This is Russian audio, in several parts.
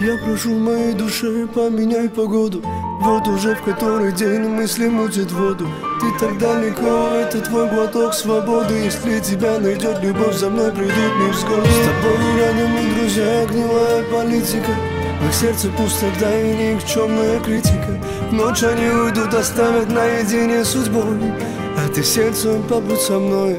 Я прошу в моей душе, поменяй погоду. Вот уже в который день мысли мутят воду. Ты так далеко, это твой глоток свободы. Если тебя найдет любовь, за мной придут невзгоды. С тобой рядом мы друзья, гнилая политика. В их сердце пустота и никчемная критика. В ночь они уйдут, оставят наедине с судьбой. А ты сердцем побудь со мной.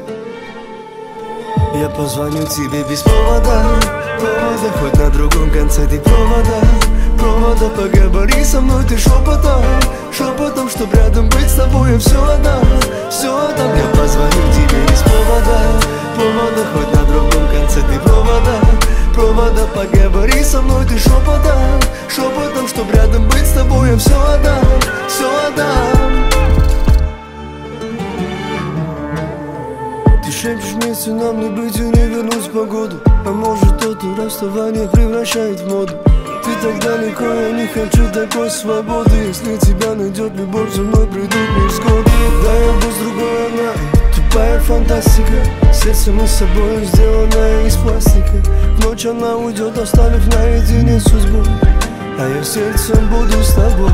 Я позвоню тебе без повода, повода, хоть на другом конце ты провода. Провода, поговори со мной ты шепотом, шепотом, чтоб рядом быть с тобой я все отдам, все отдам. Я позвоню тебе без повода, повода, хоть на другом конце ты провода. Провода, поговори со мной ты шепотом, шепотом, чтоб рядом быть с тобой я все отдам, все отдам. Ты шепчешь вместе, нам не быть и не вернуть погоду. А может это расставание превращает в моду. Ты так далеко, я не хочу такой свободы. Если тебя найдет любовь, за мной придут невзгоды. Да, я был с другой одна, тупая фантастика. Сердце мы с собой сделанное из пластика. В ночь она уйдет, оставив наедине с судьбой. А я сердцем буду с тобой.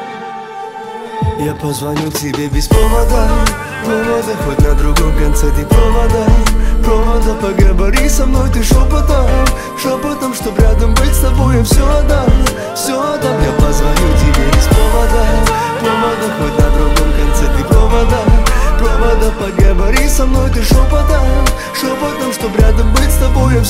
Я позвоню тебе без повода, повода, хоть на другом конце ты провода. Провода, поговори со мной ты шепотом, шепотом, чтоб рядом быть с тобой я все отдам, все отдам. Я позвоню тебе без повода, повода, хоть на другом конце ты провода. Провода, поговори со мной ты шепотом, шепотом, чтоб рядом быть с тобой я все